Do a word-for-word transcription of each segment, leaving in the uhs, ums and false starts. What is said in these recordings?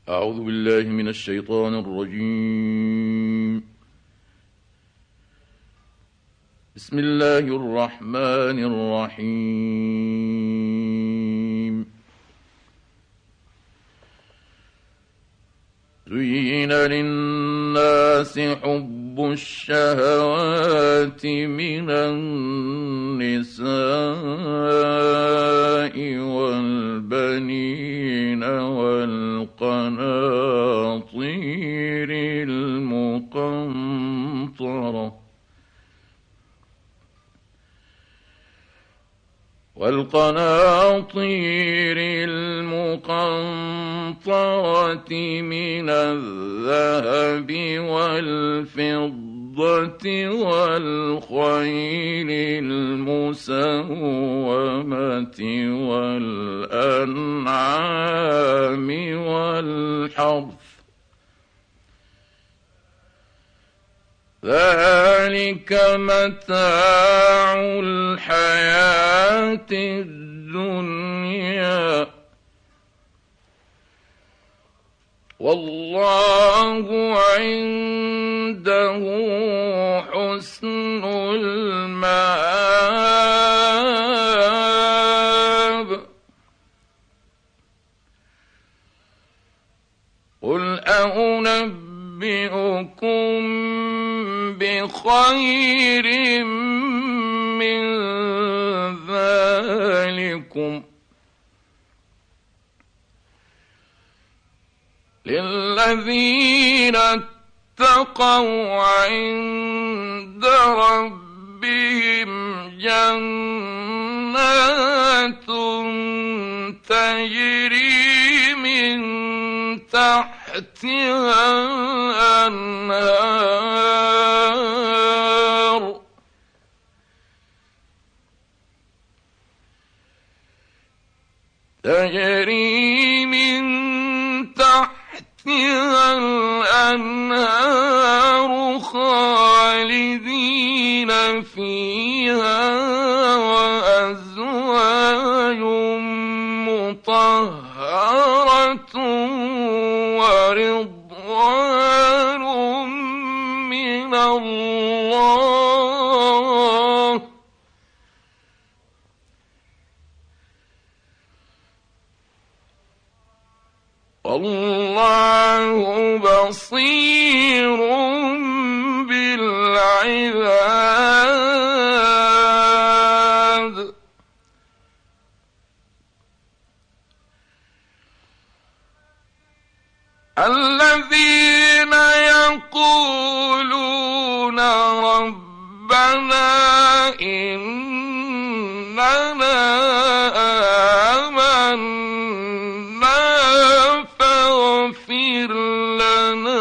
أعوذ بالله من الشيطان الرجيم. بسم الله الرحمن الرحيم. زين للناس حب الشهوات من النساء والبنين والقناطير المقنطرة والقناطير المقنطرة من الذهب والفضة والخيل المسومة والأنعام والحرث، ذلك متاع الحياة الدنيا، والله عنده حسن المآب. قل أنبئكم بخير من ذلكم للذين اتقوا عند ربهم جنات تجري من تحتها الأنهار تجري من تحتها الأنهار خالدين فيها، وأزواج مطهرة ورضوان من الله، والله بصير بالعباد. الذين يقولون ربنا إننا آمنا فاغفر لنا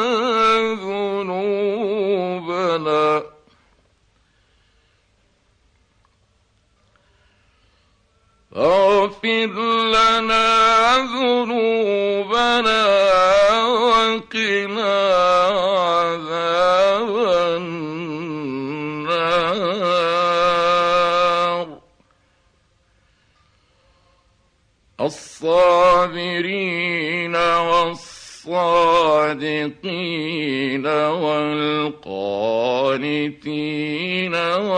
ذنوبنا فاغفر لنا ذنوبنا وقنا عذاب النار. الصابرين والصادقين والقانتين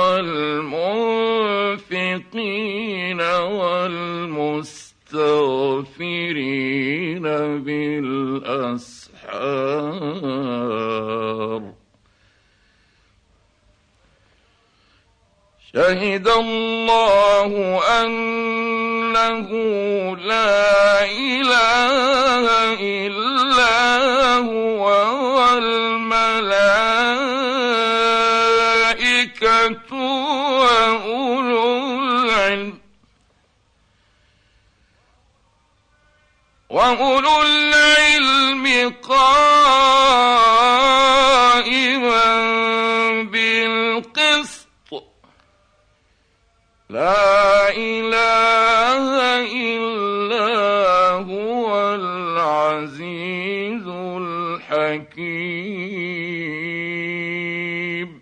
والمنفقين والمستغفرين بالأسحار. شهد الله أنه لا إله إلا هو والملائكة وأولو العلم وأولو العلم قائما بالقسط، لا إله إلا هو العزيز الحكيم.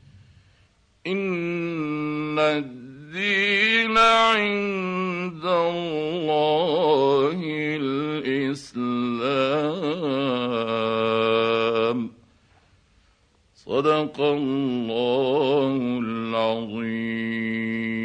إن الدين عند الله الإسلام. الأنعام. صدق الله العظيم.